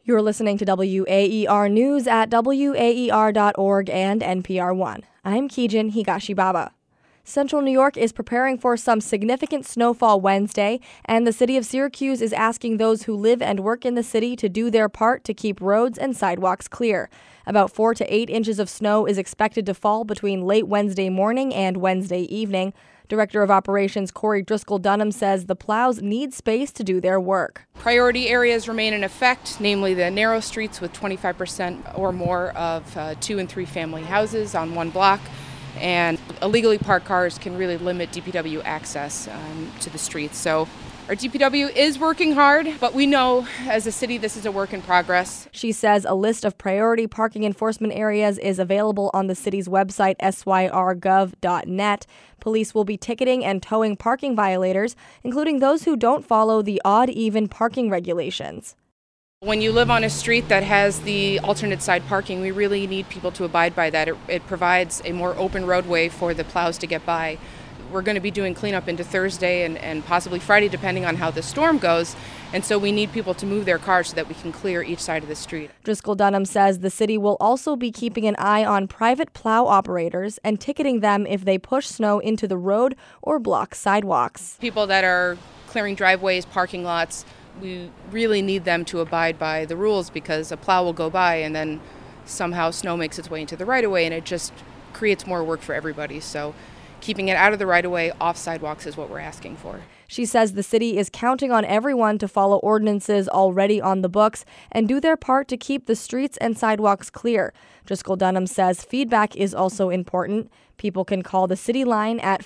You're listening to WAER News at WAER.org and NPR One. I'm Kijin Higashibaba. Central New York is preparing for some significant snowfall Wednesday, and the city of Syracuse is asking those who live and work in the city to do their part to keep roads and sidewalks clear. About 4 to 8 inches of snow is expected to fall between late Wednesday morning and Wednesday evening. Director of Operations Corey Driscoll-Dunham says the plows need space to do their work. Priority areas remain in effect, namely the narrow streets with 25% or more of 2 and 3 family houses on one block. And illegally parked cars can really limit DPW access to the streets. So our DPW is working hard, but we know as a city this is a work in progress. She says a list of priority parking enforcement areas is available on the city's website, syrgov.net. Police will be ticketing and towing parking violators, including those who don't follow the odd-even parking regulations. When you live on a street that has the alternate side parking, we really need people to abide by that. It provides a more open roadway for the plows to get by. We're going to be doing cleanup into Thursday and possibly Friday, depending on how the storm goes. And so we need people to move their cars so that we can clear each side of the street. Driscoll-Dunham says the city will also be keeping an eye on private plow operators and ticketing them if they push snow into the road or block sidewalks. People that are clearing driveways, parking lots, we really need them to abide by the rules, because a plow will go by and then somehow snow makes its way into the right-of-way, and it just creates more work for everybody. So keeping it out of the right-of-way, off sidewalks, is what we're asking for. She says the city is counting on everyone to follow ordinances already on the books and do their part to keep the streets and sidewalks clear. Driscoll-Dunham says feedback is also important. People can call the city line at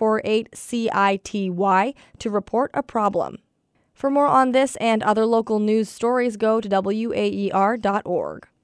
448-CITY to report a problem. For more on this and other local news stories, go to WAER.org.